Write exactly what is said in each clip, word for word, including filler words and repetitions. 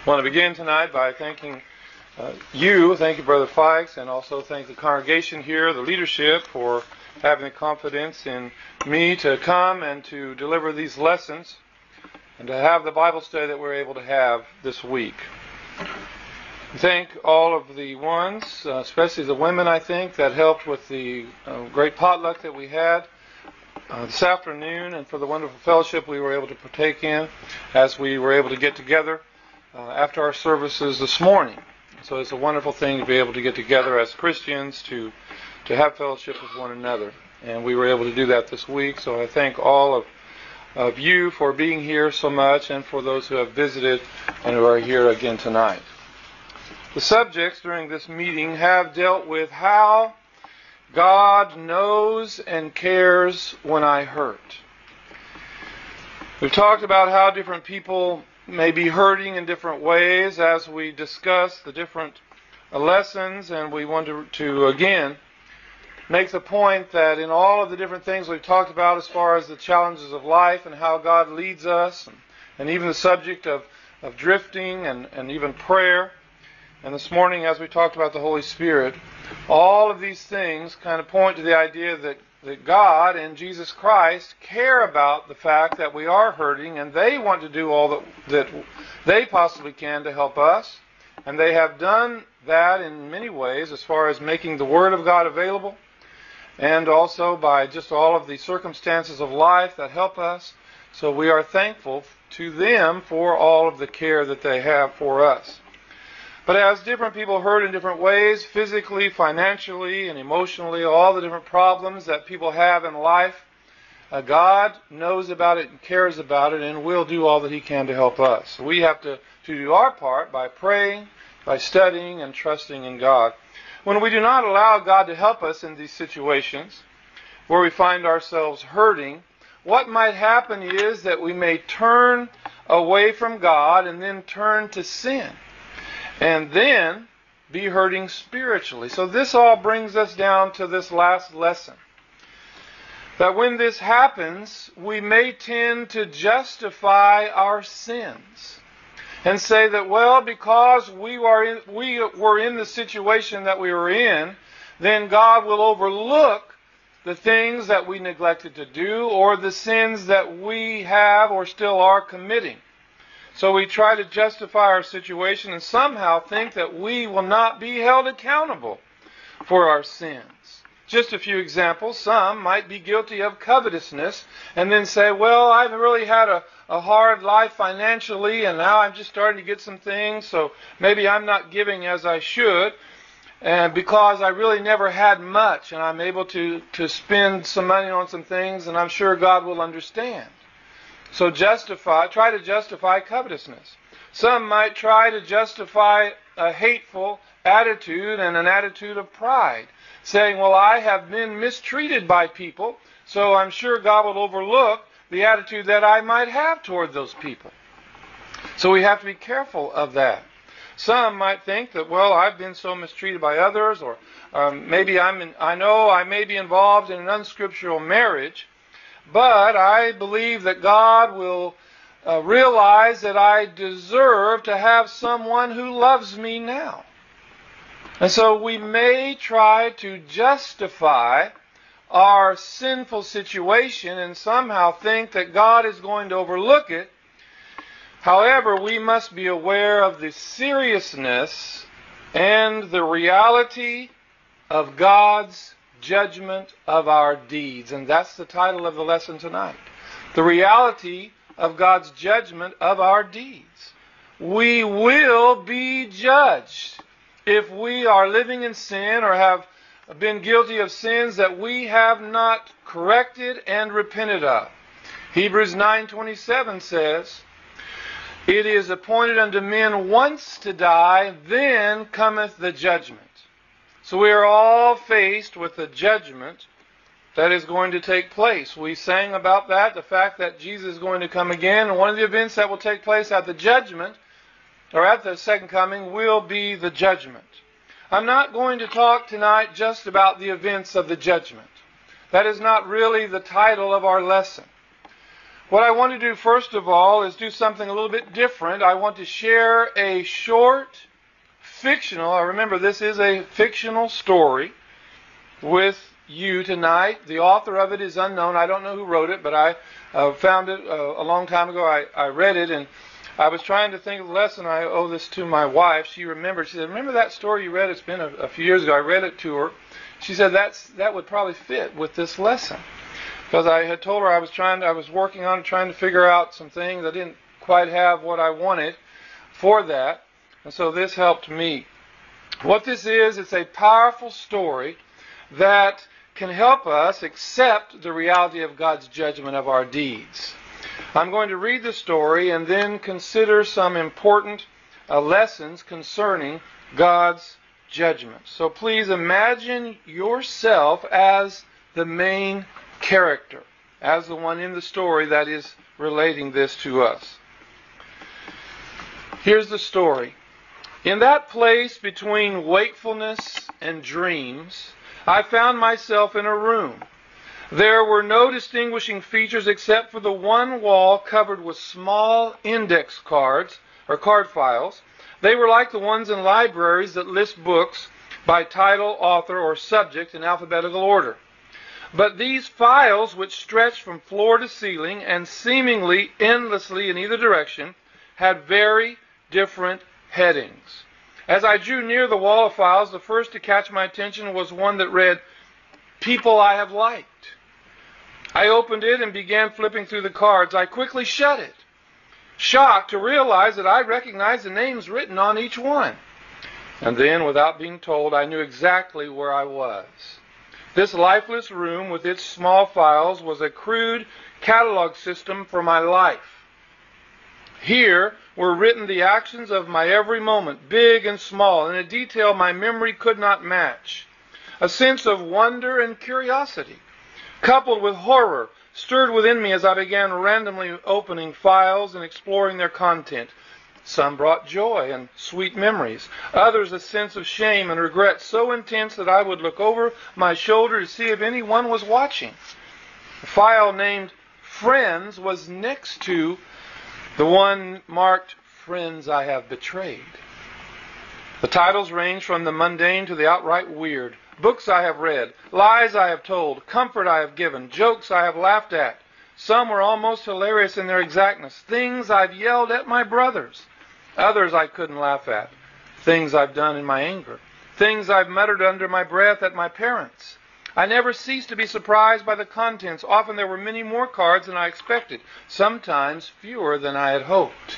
I want to begin tonight by thanking uh, you, thank you Brother Fikes, and also thank the congregation here, the leadership, for having the confidence in me to come and to deliver these lessons and to have the Bible study that we're able to have this week. Thank all of the ones, uh, especially the women, I think, that helped with the uh, great potluck that we had uh, this afternoon, and for the wonderful fellowship we were able to partake in as we were able to get together uh, after our services this morning. So it's a wonderful thing to be able to get together as Christians to to have fellowship with one another. And we were able to do that this week, so I thank all of, of you for being here so much, and for those who have visited and who are here again tonight. The subjects during this meeting have dealt with how God knows and cares when I hurt. We've talked about how different people may be hurting in different ways as we discuss the different lessons, and we want to, to again make the point that in all of the different things we've talked about as far as the challenges of life and how God leads us, and, and even the subject of, of drifting and, and even prayer, and this morning as we talked about the Holy Spirit, all of these things kind of point to the idea that, that God and Jesus Christ care about the fact that we are hurting, and they want to do all that, that they possibly can to help us. And they have done that in many ways as far as making the Word of God available, and also by just all of the circumstances of life that help us. So we are thankful to them for all of the care that they have for us. But as different people hurt in different ways, physically, financially, and emotionally, all the different problems that people have in life, uh, God knows about it and cares about it and will do all that He can to help us. So we have to, to do our part by praying, by studying, and trusting in God. When we do not allow God to help us in these situations where we find ourselves hurting, what might happen is that we may turn away from God and then turn to sin, and then be hurting spiritually. So this all brings us down to this last lesson. That when this happens, we may tend to justify our sins and say that, well, because we were in, we were in the situation that we were in, then God will overlook the things that we neglected to do or the sins that we have or still are committing. So we try to justify our situation and somehow think that we will not be held accountable for our sins. Just a few examples. Some might be guilty of covetousness and then say, well, I've really had a, a hard life financially, and now I'm just starting to get some things, so maybe I'm not giving as I should, and because I really never had much, and I'm able to, to spend some money on some things, and I'm sure God will understand. So justify, try to justify covetousness. Some might try to justify a hateful attitude and an attitude of pride, saying, well, I have been mistreated by people, so I'm sure God will overlook the attitude that I might have toward those people. So we have to be careful of that. Some might think that, well, I've been so mistreated by others, or um, maybe I'm in, I know I may be involved in an unscriptural marriage, but I believe that God will uh, realize that I deserve to have someone who loves me now. And so we may try to justify our sinful situation and somehow think that God is going to overlook it. However, we must be aware of the seriousness and the reality of God's judgment of our deeds. And that's the title of the lesson tonight. The reality of God's judgment of our deeds. We will be judged if we are living in sin or have been guilty of sins that we have not corrected and repented of. Hebrews nine twenty-seven says, it is appointed unto men once to die, then cometh the judgment. So we are all faced with the judgment that is going to take place. We sang about that, the fact that Jesus is going to come again, and one of the events that will take place at the judgment, or at the second coming, will be the judgment. I'm not going to talk tonight just about the events of the judgment. That is not really the title of our lesson. What I want to do first of all is do something a little bit different. I want to share a short fictional, I remember this is a fictional story, with you tonight. The author of it is unknown. I don't know who wrote it, but I uh, found it uh, a long time ago. I, I read it, and I was trying to think of the lesson. I owe this to my wife. She remembered. She said, remember that story you read? It's been a, a few years ago. I read it to her. She said, That's that would probably fit with this lesson. Because I had told her I was trying to, I was working on trying to figure out some things. I didn't quite have what I wanted for that. And so this helped me. What this is, it's a powerful story that can help us accept the reality of God's judgment of our deeds. I'm going to read the story and then consider some important uh, lessons concerning God's judgment. So please imagine yourself as the main character, as the one in the story that is relating this to us. Here's the story. In that place between wakefulness and dreams, I found myself in a room. There were no distinguishing features except for the one wall covered with small index cards, or card files. They were like the ones in libraries that list books by title, author, or subject in alphabetical order. But these files, which stretched from floor to ceiling and seemingly endlessly in either direction, had very different headings. As I drew near the wall of files, the first to catch my attention was one that read, People I Have Liked. I opened it and began flipping through the cards. I quickly shut it, shocked to realize that I recognized the names written on each one. And then, without being told, I knew exactly where I was. This lifeless room with its small files was a crude catalog system for my life. Here were written the actions of my every moment, big and small, in a detail my memory could not match. A sense of wonder and curiosity, coupled with horror, stirred within me as I began randomly opening files and exploring their content. Some brought joy and sweet memories, others a sense of shame and regret so intense that I would look over my shoulder to see if anyone was watching. The file named Friends was next to the one marked Friends I Have Betrayed. The titles range from the mundane to the outright weird. Books I have read, lies I have told, comfort I have given, jokes I have laughed at. Some were almost hilarious in their exactness. Things I've yelled at my brothers. Others I couldn't laugh at. Things I've done in my anger. Things I've muttered under my breath at my parents. I never ceased to be surprised by the contents. Often there were many more cards than I expected, sometimes fewer than I had hoped.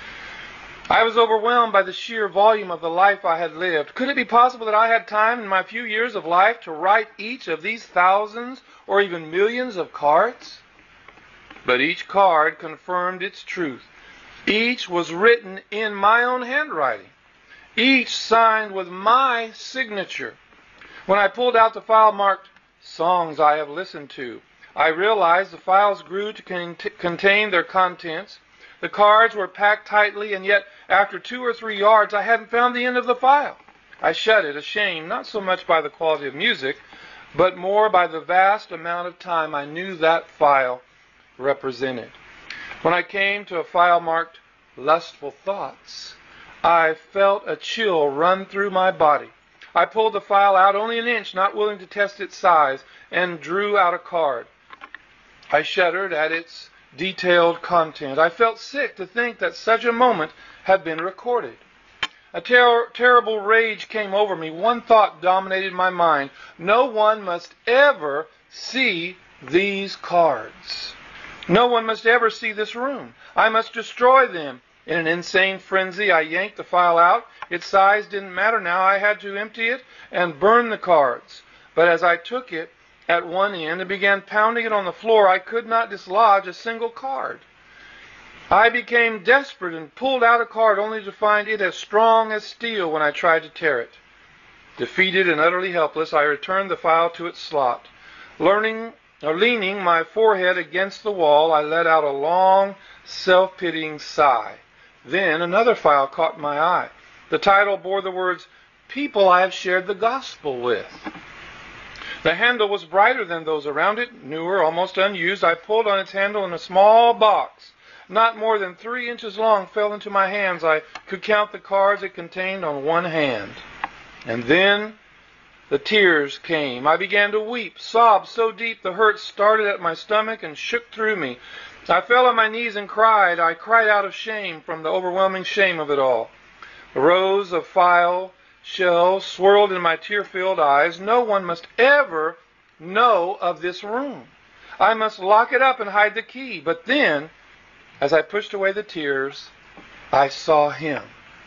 I was overwhelmed by the sheer volume of the life I had lived. Could it be possible that I had time in my few years of life to write each of these thousands or even millions of cards? But each card confirmed its truth. Each was written in my own handwriting. Each signed with my signature. When I pulled out the file marked Songs I Have Listened to, I realized the files grew to con- contain their contents. The cards were packed tightly, and yet after two or three yards I hadn't found the end of the file. I shut it, ashamed, not so much by the quality of music, but more by the vast amount of time I knew that file represented. When I came to a file marked Lustful Thoughts, I felt a chill run through my body. I pulled the file out only an inch, not willing to test its size, and drew out a card. I shuddered at its detailed content. I felt sick to think that such a moment had been recorded. A ter- terrible rage came over me. One thought dominated my mind. No one must ever see these cards. No one must ever see this room. I must destroy them. In an insane frenzy, I yanked the file out. Its size didn't matter now. I had to empty it and burn the cards. But as I took it at one end and began pounding it on the floor, I could not dislodge a single card. I became desperate and pulled out a card only to find it as strong as steel when I tried to tear it. Defeated and utterly helpless, I returned the file to its slot. Learning, or leaning my forehead against the wall, I let out a long, self-pitying sigh. Then another file caught my eye. The title bore the words, People I Have Shared the Gospel With. The handle was brighter than those around it, newer, almost unused. I pulled on its handle, and a small box, not more than three inches long, fell into my hands. I could count the cards it contained on one hand. And then the tears came. I began to weep, sobbed so deep the hurt started at my stomach and shook through me. I fell on my knees and cried. I cried out of shame from the overwhelming shame of it all. The rows of file shells swirled in my tear-filled eyes. No one must ever know of this room. I must lock it up and hide the key. But then, as I pushed away the tears, I saw him.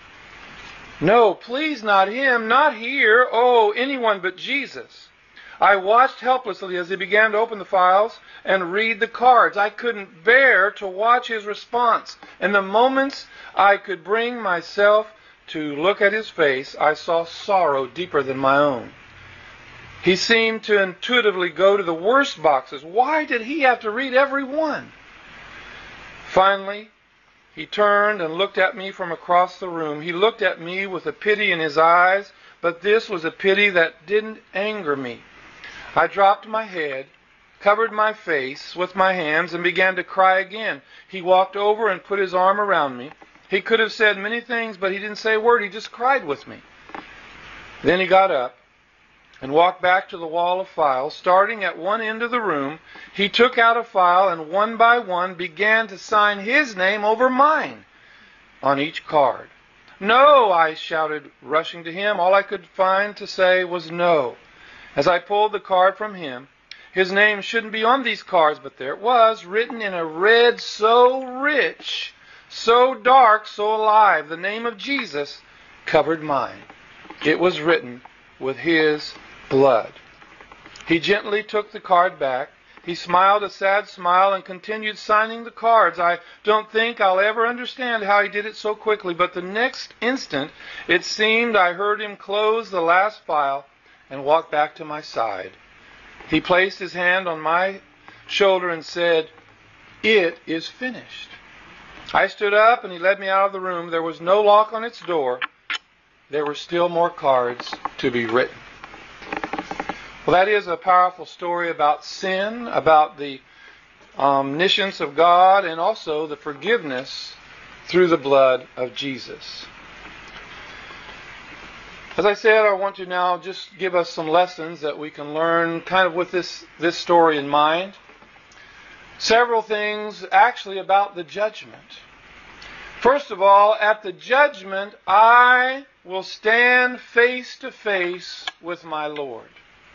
No, please, not him, not here. Oh, anyone but Jesus. I watched helplessly as he began to open the files and read the cards. I couldn't bear to watch his response. In the moments I could bring myself to look at his face, I saw sorrow deeper than my own. He seemed to intuitively go to the worst boxes. Why did he have to read every one? Finally, he turned and looked at me from across the room. He looked at me with a pity in his eyes, but this was a pity that didn't anger me. I dropped my head, covered my face with my hands, and began to cry again. He walked over and put his arm around me. He could have said many things, but he didn't say a word. He just cried with me. Then he got up and walked back to the wall of files. Starting at one end of the room, he took out a file and one by one began to sign his name over mine on each card. No, I shouted, rushing to him. All I could find to say was no. As I pulled the card from him, his name shouldn't be on these cards, but there it was, written in a red so rich, so dark, so alive. The name of Jesus covered mine. It was written with his blood. He gently took the card back. He smiled a sad smile and continued signing the cards. I don't think I'll ever understand how he did it so quickly, but the next instant it seemed I heard him close the last file and walk back to my side. He placed his hand on my shoulder and said, "It is finished." I stood up and he led me out of the room. There was no lock on its door. There were still more cards to be written. Well, that is a powerful story about sin, about the omniscience of God, and also the forgiveness through the blood of Jesus. As I said, I want to now just give us some lessons that we can learn kind of with this, this story in mind. Several things actually about the judgment. First of all, at the judgment, I will stand face to face with my Lord.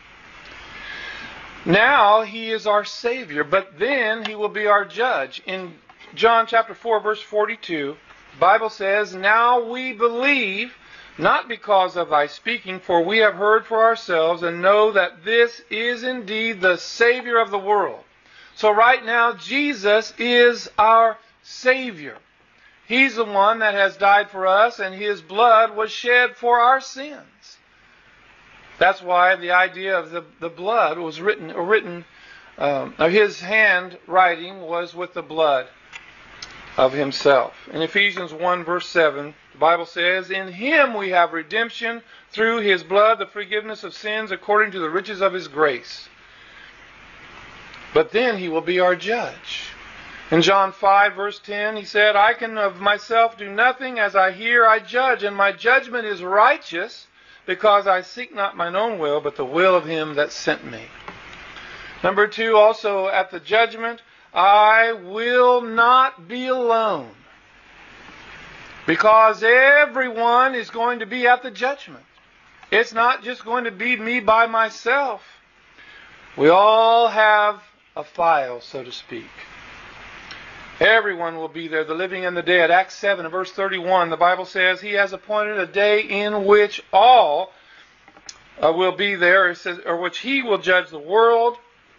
Now he is our Savior, but then he will be our judge. In John chapter four, verse forty-two, the Bible says, "Now we believe, not because of thy speaking, for we have heard for ourselves and know that this is indeed the Savior of the world." So right now, Jesus is our Savior. He's the one that has died for us, and his blood was shed for our sins. That's why the idea of the, the blood was written, or written, um, his hand writing was with the blood of himself. In Ephesians one, verse seven, the Bible says, "In him we have redemption through his blood, the forgiveness of sins according to the riches of his grace." But then he will be our judge. In John five, verse ten, he said, "I can of myself do nothing. As I hear, I judge, and my judgment is righteous, because I seek not mine own will, but the will of him that sent me." Number two, also at the judgment, I will not be alone, because everyone is going to be at the judgment. It's not just going to be me by myself. We all have a file, so to speak. Everyone will be there, the living and the dead. Acts seven, verse thirty-one, the Bible says, "He has appointed a day in which all uh, will be there," it says, or which he will judge the world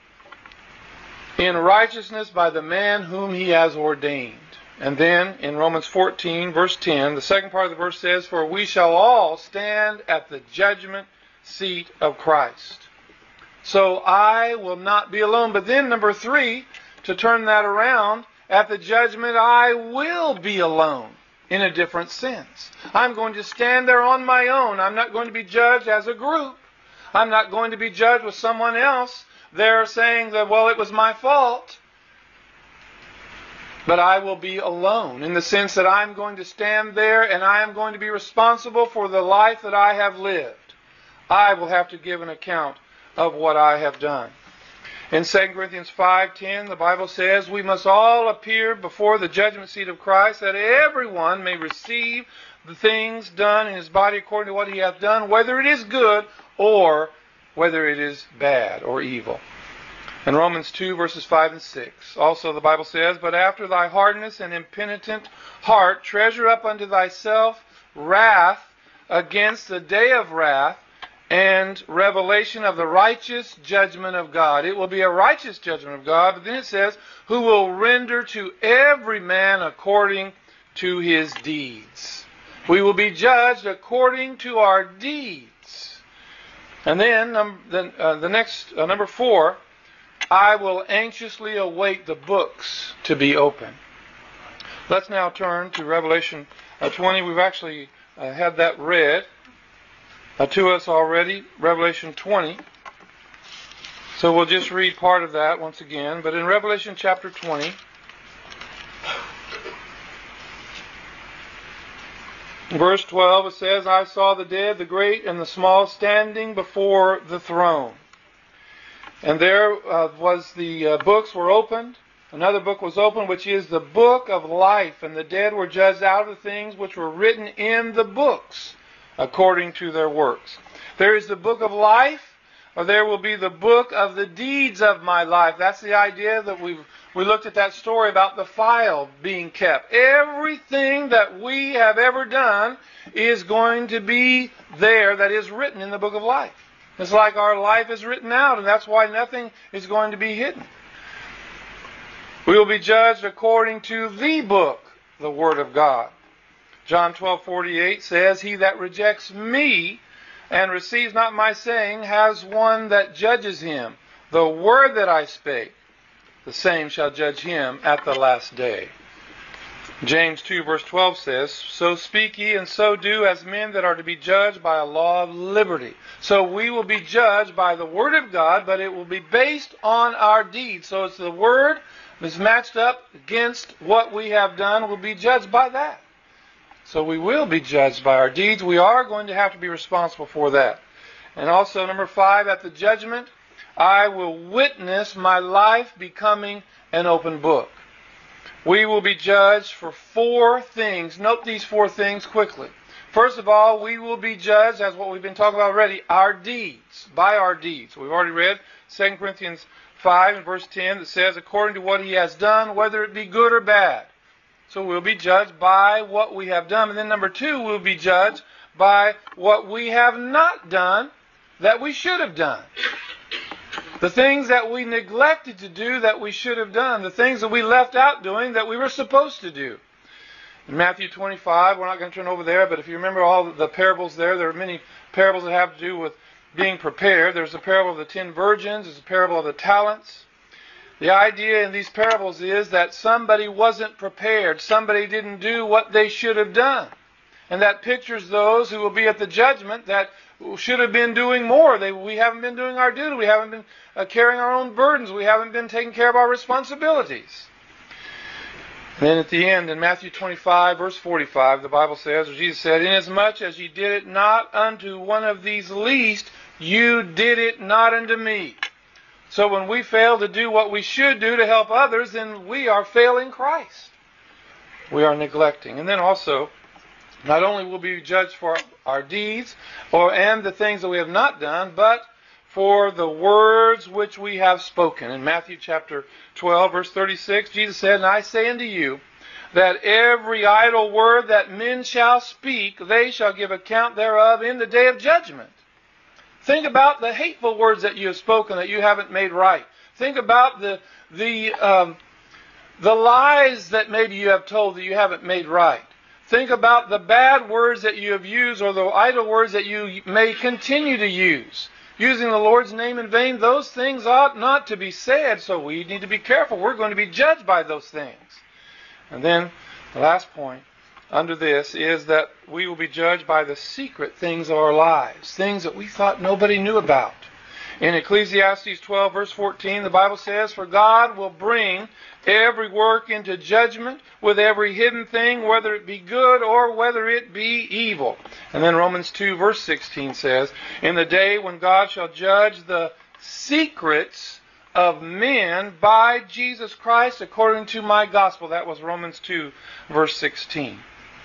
in righteousness by the man whom he has ordained. And then in Romans fourteen, verse ten, the second part of the verse says, "For we shall all stand at the judgment seat of Christ." So I will not be alone. But then number three, to turn that around, at the judgment I will be alone in a different sense. I'm going to stand there on my own. I'm not going to be judged as a group. I'm not going to be judged with someone else. They're saying that, well, it was my fault. But I will be alone in the sense that I'm going to stand there and I am going to be responsible for the life that I have lived. I will have to give an account of what I have done. In Second Corinthians five ten, the Bible says, we must all appear before the judgment seat of Christ, that everyone may receive the things done in his body according to what he hath done, whether it is good or whether it is bad or evil. In Romans two, verses five and six, also the Bible says, but after thy hardness and impenitent heart, treasure up unto thyself wrath against the day of wrath, and revelation of the righteous judgment of God. It will be a righteous judgment of God, but then it says, who will render to every man according to his deeds. We will be judged according to our deeds. And then um, the, uh, the next, uh, number four, I will anxiously await the books to be opened. Let's now turn to Revelation uh, twenty. We've actually uh, had that read Uh, to us already, Revelation twenty. So we'll just read part of that once again. But in Revelation chapter twenty, verse twelve, it says, I saw the dead, the great and the small, standing before the throne. And there uh, was the uh, books were opened. Another book was opened, which is the book of life. And the dead were judged out of the things which were written in the books, according to their works. There is the book of life, or there will be the book of the deeds of my life. That's the idea that we've we looked at that story about the file being kept. Everything that we have ever done is going to be there that is written in the book of life. It's like our life is written out, and that's why nothing is going to be hidden. We will be judged according to the book, the Word of God. John twelve forty-eight says, he that rejects me and receives not my saying has one that judges him. The word that I spake, the same shall judge him at the last day. James two verse twelve says, so speak ye and so do as men that are to be judged by a law of liberty. So we will be judged by the Word of God, but it will be based on our deeds. So it's the Word that's matched up against what we have done. We'll be judged by that. So we will be judged by our deeds. We are going to have to be responsible for that. And also, number five, at the judgment, I will witness my life becoming an open book. We will be judged for four things. Note these four things quickly. First of all, we will be judged, as what we've been talking about already, our deeds, by our deeds. We've already read Second Corinthians five and verse ten that says, according to what he has done, whether it be good or bad. So we'll be judged by what we have done. And then number two, we'll be judged by what we have not done that we should have done. The things that we neglected to do that we should have done. The things that we left out doing that we were supposed to do. In Matthew twenty-five, we're not going to turn over there, but if you remember all the parables there, there are many parables that have to do with being prepared. There's the parable of the ten virgins. There's the parable of the talents. The idea in these parables is that somebody wasn't prepared. Somebody didn't do what they should have done. And that pictures those who will be at the judgment that should have been doing more. They, we haven't been doing our duty. We haven't been uh, carrying our own burdens. We haven't been taking care of our responsibilities. And then at the end, in Matthew twenty-five, verse forty-five, the Bible says, or Jesus said, inasmuch as ye did it not unto one of these least, you did it not unto me. So when we fail to do what we should do to help others, then we are failing Christ. We are neglecting. And then also, not only will we be judged for our deeds or and the things that we have not done, but for the words which we have spoken. In Matthew chapter twelve, verse thirty-six, Jesus said, and I say unto you, that every idle word that men shall speak, they shall give account thereof in the day of judgment. Think about the hateful words that you have spoken that you haven't made right. Think about the the um, the lies that maybe you have told that you haven't made right. Think about the bad words that you have used or the idle words that you may continue to use. Using the Lord's name in vain, those things ought not to be said, so we need to be careful. We're going to be judged by those things. And then the last point, under this is that we will be judged by the secret things of our lives, things that we thought nobody knew about. In Ecclesiastes twelve, verse fourteen, the Bible says, "For God will bring every work into judgment with every hidden thing, whether it be good or whether it be evil." And then Romans two, verse sixteen says, "In the day when God shall judge the secrets of men by Jesus Christ according to my gospel." That was Romans two, verse sixteen.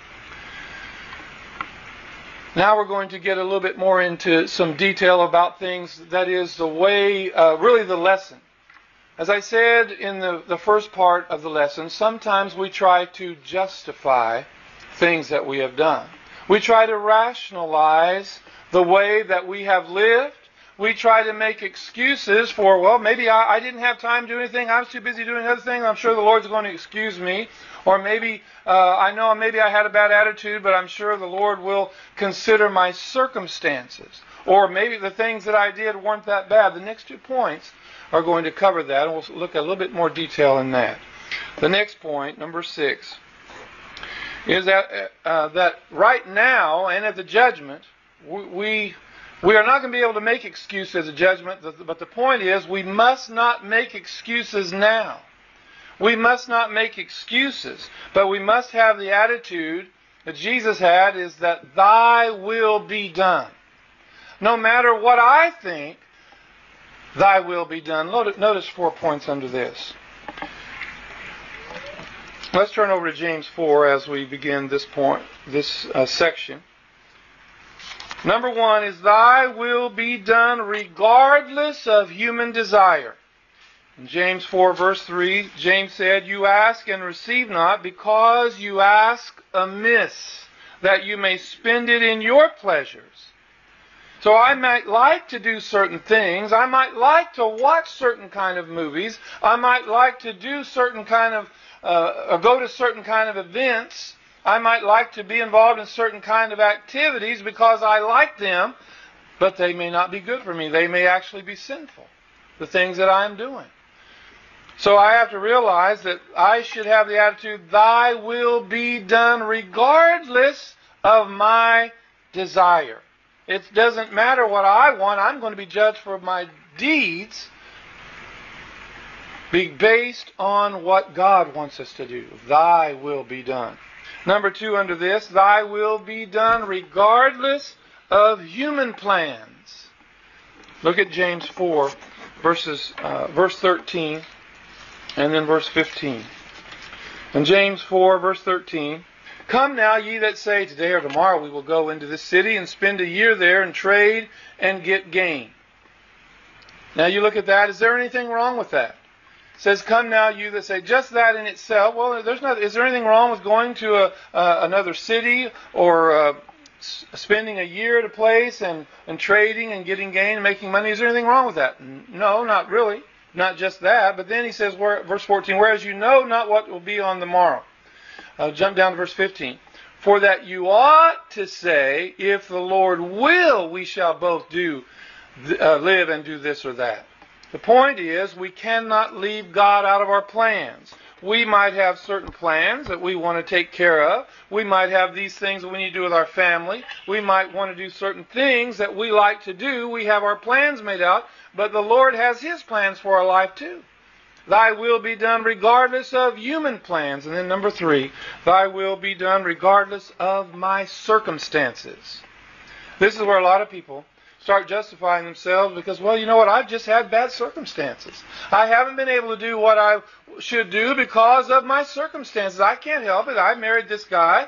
Now we're going to get a little bit more into some detail about things, that is the way, uh, really the lesson. As I said in the, the first part of the lesson, sometimes we try to justify things that we have done. We try to rationalize the way that we have lived. We try to make excuses for, well, maybe I, I didn't have time to do anything. I was too busy doing other things. I'm sure the Lord's going to excuse me. Or maybe, uh, I know maybe I had a bad attitude, but I'm sure the Lord will consider my circumstances. Or maybe the things that I did weren't that bad. The next two points are going to cover that, and we'll look at a little bit more detail in that. The next point, number six, is that uh, that right now and at the judgment, we we are not going to be able to make excuses at the judgment, but the point is we must not make excuses now. We must not make excuses, but we must have the attitude that Jesus had, is that thy will be done. No matter what I think, thy will be done. Notice four points under this. Let's turn over to James four as we begin this point, this uh, section. Number one is, thy will be done regardless of human desire. In James four, verse three, James said, "You ask and receive not, because you ask amiss, that you may spend it in your pleasures." So I might like to do certain things. I might like to watch certain kind of movies. I might like to do certain kind of, uh, or go to certain kind of events. I might like to be involved in certain kind of activities because I like them, but they may not be good for me. They may actually be sinful, the things that I'm doing. So I have to realize that I should have the attitude, thy will be done regardless of my desire. It doesn't matter what I want. I'm going to be judged for my deeds, be based on what God wants us to do. Thy will be done. Number two under this, thy will be done regardless of human plans. Look at James four, verses, uh, verse thirteen. And then verse fifteen. In James four, verse thirteen, "Come now, ye that say, today or tomorrow we will go into this city and spend a year there and trade and get gain." Now you look at that. Is there anything wrong with that? It says, "Come now, you that say," just that in itself. Well, there's not. Is there anything wrong with going to a, uh, another city or uh, s- spending a year at a place and, and trading and getting gain and making money? Is there anything wrong with that? No, not really. Not just that, but then he says, where, verse fourteen, "Whereas you know not what will be on the morrow." Uh, jump down to verse fifteen. "For that you ought to say, if the Lord will, we shall both do, th- uh, live and do this or that." The point is, we cannot leave God out of our plans. We might have certain plans that we want to take care of. We might have these things that we need to do with our family. We might want to do certain things that we like to do. We have our plans made out, but the Lord has His plans for our life too. Thy will be done regardless of human plans. And then number three, thy will be done regardless of my circumstances. This is where a lot of people start justifying themselves because, well, you know what, I've just had bad circumstances. I haven't been able to do what I should do because of my circumstances. I can't help it. I married this guy,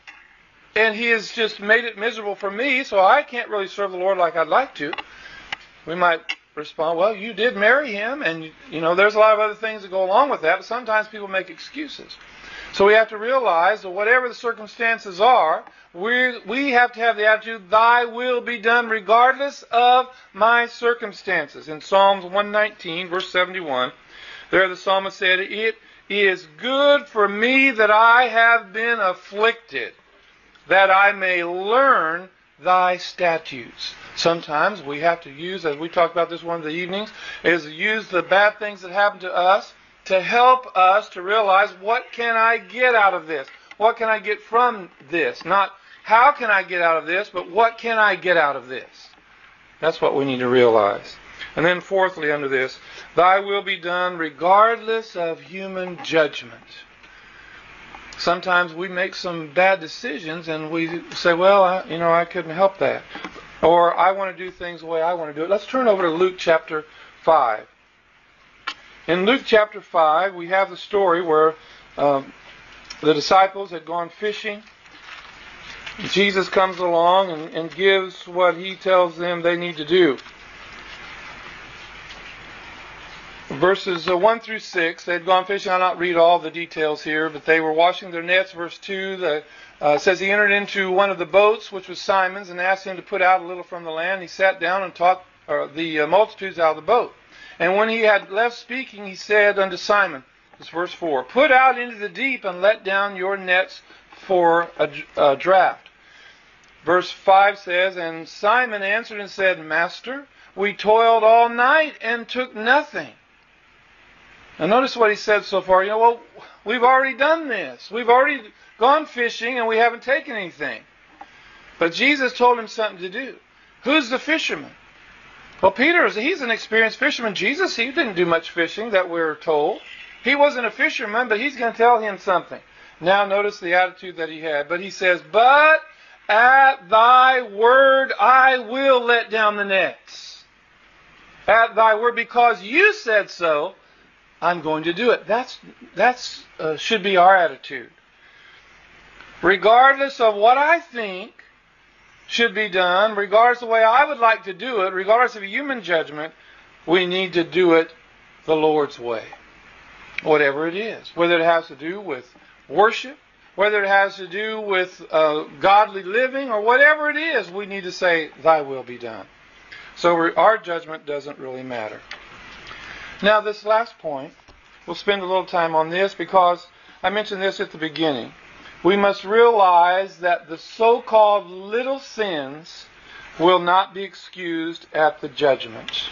and he has just made it miserable for me, so I can't really serve the Lord like I'd like to. We might respond, well, you did marry him, and, you know, there's a lot of other things that go along with that, but sometimes people make excuses. So we have to realize that whatever the circumstances are, we we have to have the attitude, thy will be done regardless of my circumstances. In Psalms one nineteen, verse seventy-one, there the psalmist said, "It is good for me that I have been afflicted, that I may learn thy statutes." Sometimes we have to use, as we talked about this one of the evenings, is use the bad things that happen to us to help us to realize, what can I get out of this? what can I get from this? Not how can I get out of this, but what can I get out of this? That's what we need to realize. And then fourthly under this, thy will be done regardless of human judgment. Sometimes we make some bad decisions and we say, well, I, you know, I couldn't help that. Or I want to do things the way I want to do it. Let's turn over to Luke chapter five. In Luke chapter five, we have the story where um, the disciples had gone fishing. Jesus comes along and, and gives what he tells them they need to do. Verses uh, one through six, they had gone fishing. I'll not read all the details here, but they were washing their nets. Verse two the, uh, says he entered into one of the boats, which was Simon's, and asked him to put out a little from the land. He sat down and taught uh, the uh, multitudes out of the boat. And when he had left speaking, he said unto Simon, this is verse four, put out into the deep and let down your nets for a, a draught. Verse five says, and Simon answered and said, Master, we toiled all night and took nothing. Now notice what he said so far. You know, well, we've already done this. We've already gone fishing and we haven't taken anything. But Jesus told him something to do. Who's the fisherman? Well, Peter, he's an experienced fisherman. Jesus, he didn't do much fishing that we're told. He wasn't a fisherman, but he's going to tell him something. Now notice the attitude that he had. But he says, but at thy word I will let down the nets. At thy word, because you said so, I'm going to do it. That's that's uh, should be our attitude. Regardless of what I think should be done, regardless of the way I would like to do it, regardless of human judgment, we need to do it the Lord's way. Whatever it is. Whether it has to do with worship, whether it has to do with uh, godly living, or whatever it is, we need to say, thy will be done. So our judgment doesn't really matter. Now this last point, we'll spend a little time on this because I mentioned this at the beginning. We must realize that the so-called little sins will not be excused at the judgment.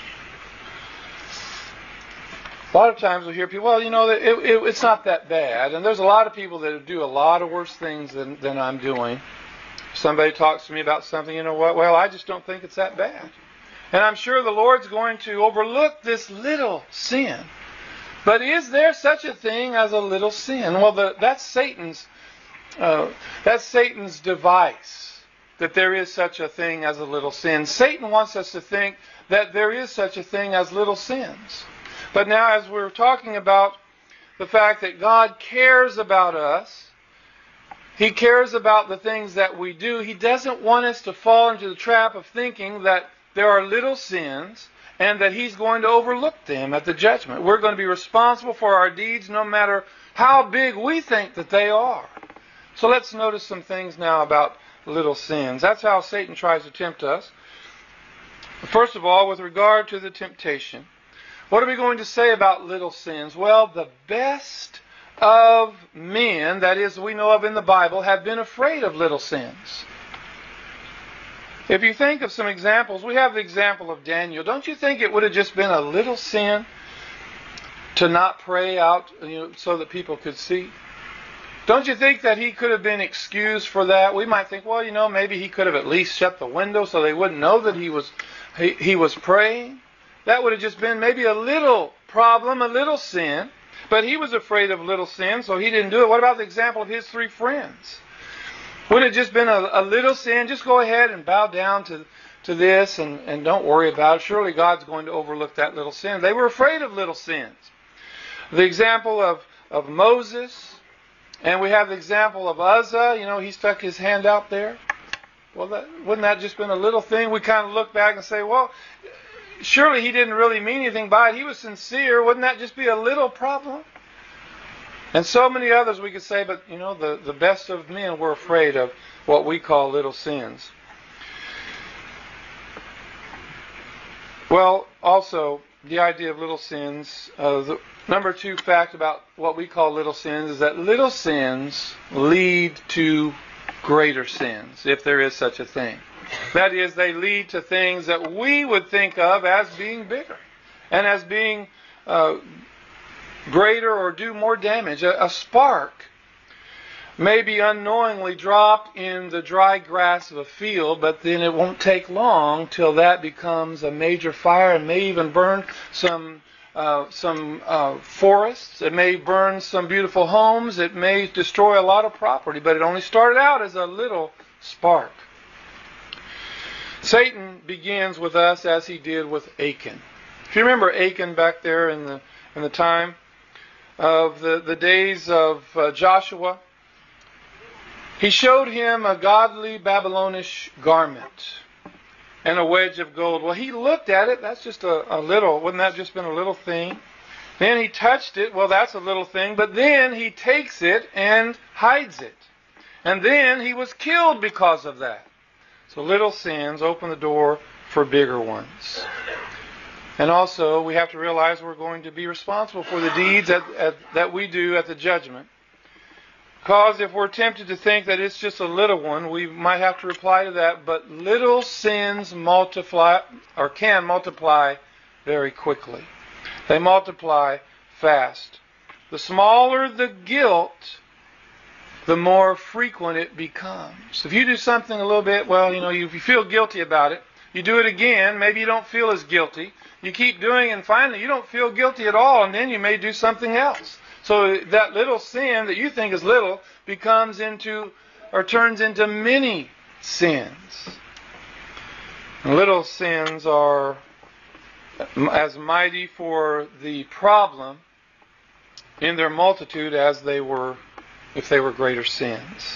A lot of times we hear people, well, you know, it, it, it's not that bad. And there's a lot of people that do a lot of worse things than, than I'm doing. Somebody talks to me about something, you know what, well, I just don't think it's that bad. And I'm sure the Lord's going to overlook this little sin. But is there such a thing as a little sin? Well, the, that's Satan's uh, that's Satan's device, that there is such a thing as a little sin. Satan wants us to think that there is such a thing as little sins. But now as we're talking about the fact that God cares about us, He cares about the things that we do, He doesn't want us to fall into the trap of thinking that there are little sins and that He's going to overlook them at the judgment. We're going to be responsible for our deeds no matter how big we think that they are. So let's notice some things now about little sins. That's how Satan tries to tempt us. First of all, with regard to the temptation, what are we going to say about little sins? Well, the best of men, that is, we know of in the Bible, have been afraid of little sins. If you think of some examples, we have the example of Daniel. Don't you think it would have just been a little sin to not pray out, you know, so that people could see? Don't you think that he could have been excused for that? We might think, well, you know, maybe he could have at least shut the window so they wouldn't know that he was he, he was praying. That would have just been maybe a little problem, a little sin. But he was afraid of little sin, so he didn't do it. What about the example of his three friends? Would it have just been a, a little sin? Just go ahead and bow down to, to this and, and don't worry about it. Surely God's going to overlook that little sin. They were afraid of little sins. The example of, of Moses, and we have the example of Uzzah. You know, he stuck his hand out there. Well, that, wouldn't that just been a little thing? We kind of look back and say, well, surely he didn't really mean anything by it. He was sincere. Wouldn't that just be a little problem? And so many others we could say, but, you know, the, the best of men were afraid of what we call little sins. Well, also, the idea of little sins, uh, the number two fact about what we call little sins is that little sins lead to greater sins, if there is such a thing. That is, they lead to things that we would think of as being bigger and as being uh, greater or do more damage. A, a spark may be unknowingly dropped in the dry grass of a field, but then it won't take long till that becomes a major fire and may even burn some uh, some uh, forests. It may burn some beautiful homes. It may destroy a lot of property, but it only started out as a little spark. Satan begins with us as he did with Achan. If you remember Achan back there in the in the time of the, the days of uh, Joshua, he showed him a godly Babylonish garment and a wedge of gold. Well, he looked at it. That's just a, a little. Wouldn't that just been a little thing? Then he touched it. Well, that's a little thing. But then he takes it and hides it. And then he was killed because of that. So little sins open the door for bigger ones. And also, we have to realize we're going to be responsible for the deeds that, at, that we do at the judgment. Because if we're tempted to think that it's just a little one, we might have to reply to that. But little sins multiply, or can multiply very quickly. They multiply fast. The smaller the guilt, the more frequent it becomes. If you do something a little bit, well, you know, you, you feel guilty about it. You do it again, maybe you don't feel as guilty. You keep doing it, and finally you don't feel guilty at all, and then you may do something else. So that little sin that you think is little becomes into, or turns into many sins. And little sins are as mighty for the problem in their multitude as they were if they were greater sins.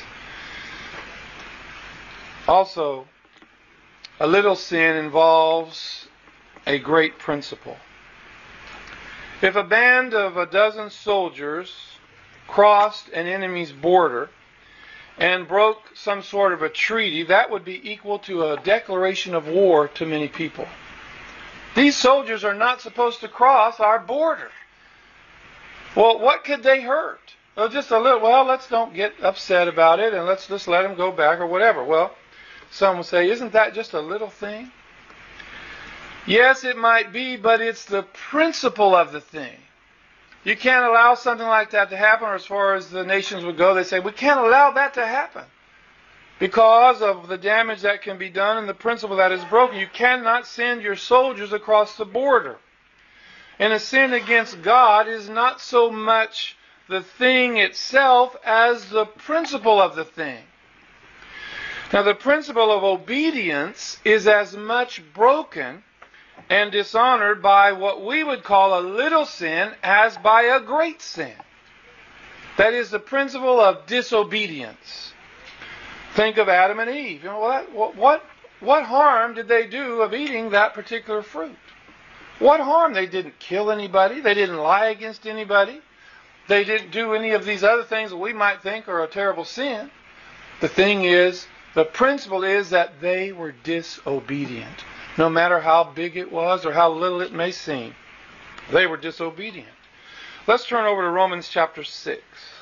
Also, a little sin involves a great principle. If a band of a dozen soldiers crossed an enemy's border and broke some sort of a treaty, that would be equal to a declaration of war to many people. These soldiers are not supposed to cross our border. Well, what could they hurt? Well, just a little. Well, let's don't get upset about it and let's just let them go back or whatever. Well, some will say, isn't that just a little thing? Yes, it might be, but it's the principle of the thing. You can't allow something like that to happen, or as far as the nations would go, they say, we can't allow that to happen because of the damage that can be done and the principle that is broken. You cannot send your soldiers across the border. And a sin against God is not so much the thing itself as the principle of the thing. Now, the principle of obedience is as much broken and dishonored by what we would call a little sin as by a great sin. That is the principle of disobedience. Think of Adam and Eve. You know, what, what, what harm did they do of eating that particular fruit? What harm? They didn't kill anybody. They didn't lie against anybody. They didn't do any of these other things that we might think are a terrible sin. The thing is, the principle is that they were disobedient. No matter how big it was or how little it may seem, they were disobedient. Let's turn over to Romans chapter six.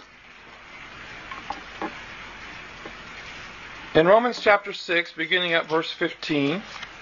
In Romans chapter six, beginning at verse fifteen,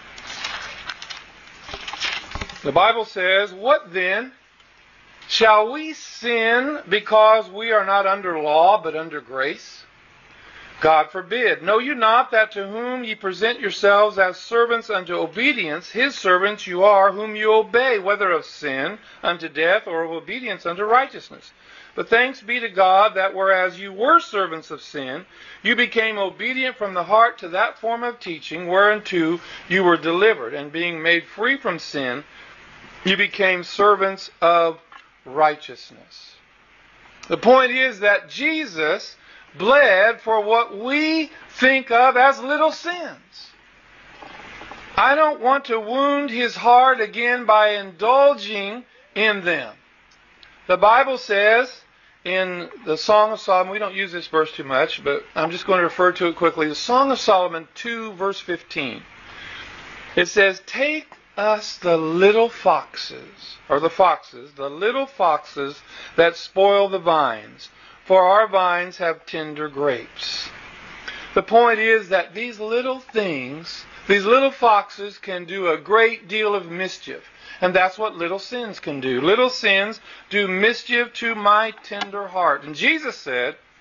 the Bible says, "What then? Shall we sin because we are not under law but under grace? God forbid. Know you not that to whom ye present yourselves as servants unto obedience, his servants you are, whom you obey, whether of sin unto death or of obedience unto righteousness? But thanks be to God that whereas you were servants of sin, you became obedient from the heart to that form of teaching whereunto you were delivered, and being made free from sin, you became servants of righteousness." The point is that Jesus bled for what we think of as little sins. I don't want to wound his heart again by indulging in them. The Bible says in the Song of Solomon, we don't use this verse too much, but I'm just going to refer to it quickly. The Song of Solomon two, verse fifteen. It says, "Take us the little foxes," or the foxes, "the little foxes that spoil the vines, for our vines have tender grapes." The point is that these little things, these little foxes can do a great deal of mischief. And that's what little sins can do. Little sins do mischief to my tender heart. And Jesus said,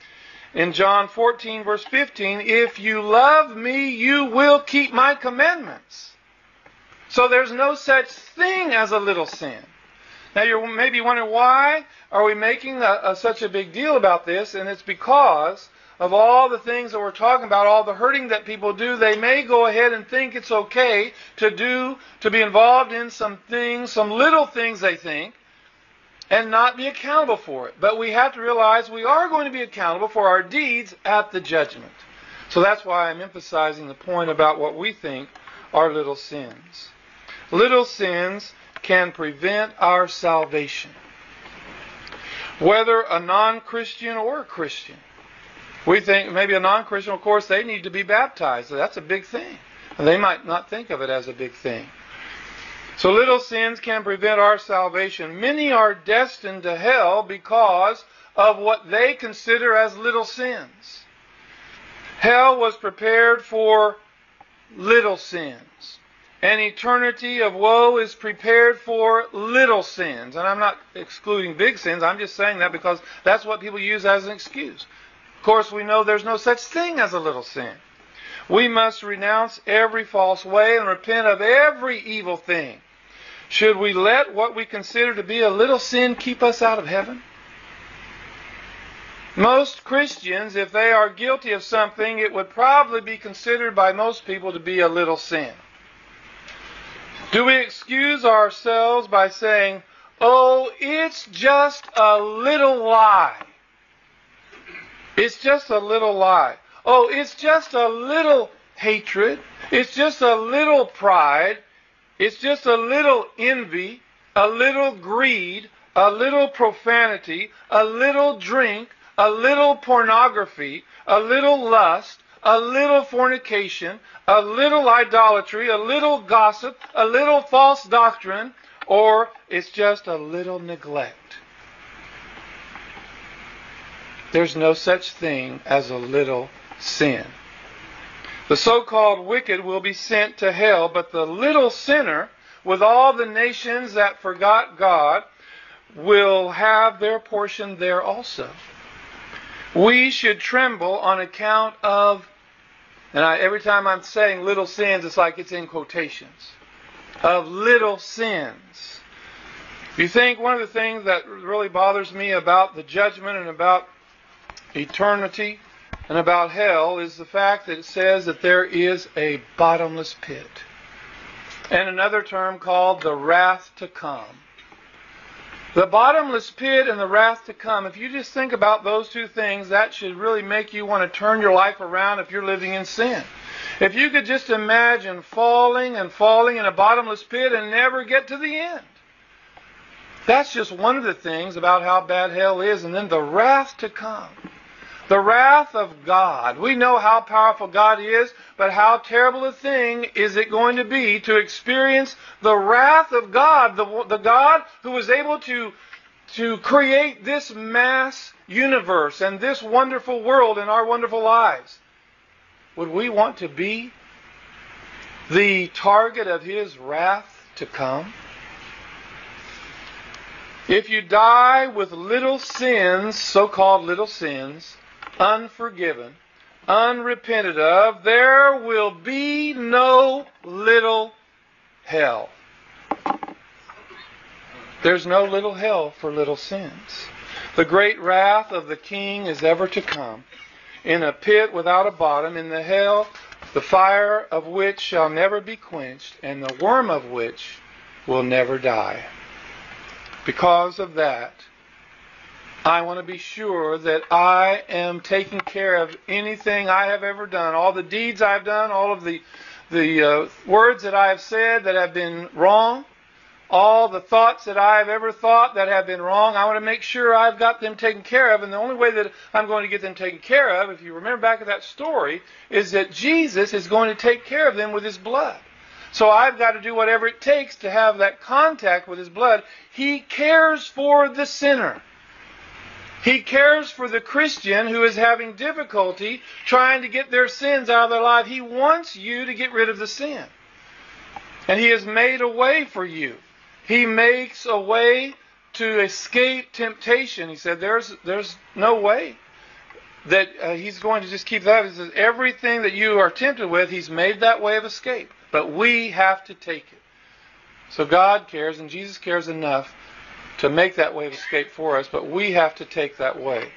in John fourteen, verse fifteen, if you love me, you will keep my commandments. So there's no such thing as a little sin. Now you're maybe wondering, why are we making a, a, such a big deal about this? And it's because of all the things that we're talking about, all the hurting that people do. They may go ahead and think it's okay to do, to be involved in some things, some little things they think, and not be accountable for it. But we have to realize we are going to be accountable for our deeds at the judgment. So that's why I'm emphasizing the point about what we think are little sins. Little sins can prevent our salvation, whether a non-Christian or a Christian. We think maybe a non-Christian, of course, they need to be baptized. So that's a big thing. And they might not think of it as a big thing. So little sins can prevent our salvation. Many are destined to hell because of what they consider as little sins. Hell was prepared for little sins. An eternity of woe is prepared for little sins. And I'm not excluding big sins. I'm just saying that because that's what people use as an excuse. Of course, we know there's no such thing as a little sin. We must renounce every false way and repent of every evil thing. Should we let what we consider to be a little sin keep us out of heaven? Most Christians, if they are guilty of something, it would probably be considered by most people to be a little sin. Do we excuse ourselves by saying, oh, it's just a little lie? It's just a little lie. Oh, it's just a little hatred. It's just a little pride. It's just a little envy, a little greed, a little profanity, a little drink, a little pornography, a little lust, a little fornication, a little idolatry, a little gossip, a little false doctrine, or it's just a little neglect. There's no such thing as a little sin. The so-called wicked will be sent to hell, but the little sinner, with all the nations that forgot God, will have their portion there also. We should tremble on account of, and I, every time I'm saying little sins, it's like it's in quotations, of little sins. You think one of the things that really bothers me about the judgment and about eternity and about hell is the fact that it says that there is a bottomless pit, and another term called the wrath to come. The bottomless pit and the wrath to come, if you just think about those two things, that should really make you want to turn your life around if you're living in sin. If you could just imagine falling and falling in a bottomless pit and never get to the end. That's just one of the things about how bad hell is. And then the wrath to come. The wrath of God. We know how powerful God is, but how terrible a thing is it going to be to experience the wrath of God, the, the God who was able to, to create this mass universe and this wonderful world in our wonderful lives. Would we want to be the target of His wrath to come? If you die with little sins, so-called little sins, unforgiven, unrepented of, there will be no little hell. There's no little hell for little sins. The great wrath of the King is ever to come, in a pit without a bottom, in the hell, the fire of which shall never be quenched, and the worm of which will never die. Because of that, I want to be sure that I am taking care of anything I have ever done, all the deeds I've done, all of the, the uh, words that I have said that have been wrong, all the thoughts that I have ever thought that have been wrong. I want to make sure I've got them taken care of. And the only way that I'm going to get them taken care of, if you remember back to that story, is that Jesus is going to take care of them with His blood. So I've got to do whatever it takes to have that contact with His blood. He cares for the sinner. He cares for the Christian who is having difficulty trying to get their sins out of their life. He wants you to get rid of the sin. And He has made a way for you. He makes a way to escape temptation. He said, there's, there's no way that uh, He's going to just keep that. He says, everything that you are tempted with, He's made that way of escape. But we have to take it. So God cares, and Jesus cares enough to make that way of escape for us, but we have to take that way.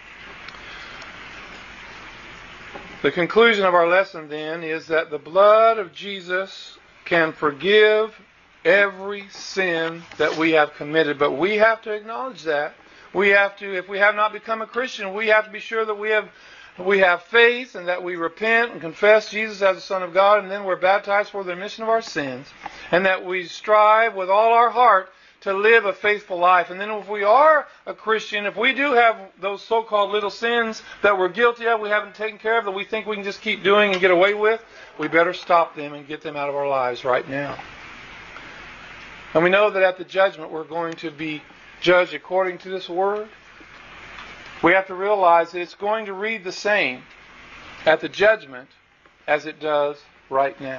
The conclusion of our lesson then is that the blood of Jesus can forgive every sin that we have committed, but we have to acknowledge that. We have to, if we have not become a Christian, we have to be sure that we have we have faith and that we repent and confess Jesus as the Son of God, and then we're baptized for the remission of our sins, and that we strive with all our heart to live a faithful life. And then if we are a Christian, if we do have those so-called little sins that we're guilty of, we haven't taken care of, that we think we can just keep doing and get away with, we better stop them and get them out of our lives right now. And we know that at the judgment we're going to be judged according to this word. We have to realize that it's going to read the same at the judgment as it does right now.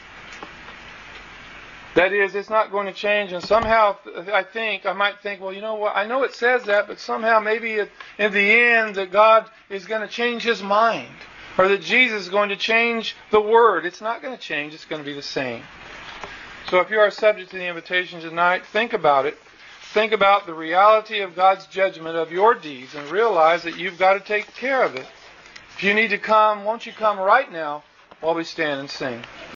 That is, it's not going to change, and somehow I think, I might think, well, you know what, I know it says that, but somehow maybe it, in the end that God is going to change His mind, or that Jesus is going to change the Word. It's not going to change, it's going to be the same. So if you are subject to the invitation tonight, think about it. Think about the reality of God's judgment of your deeds and realize that you've got to take care of it. If you need to come, won't you come right now while we stand and sing?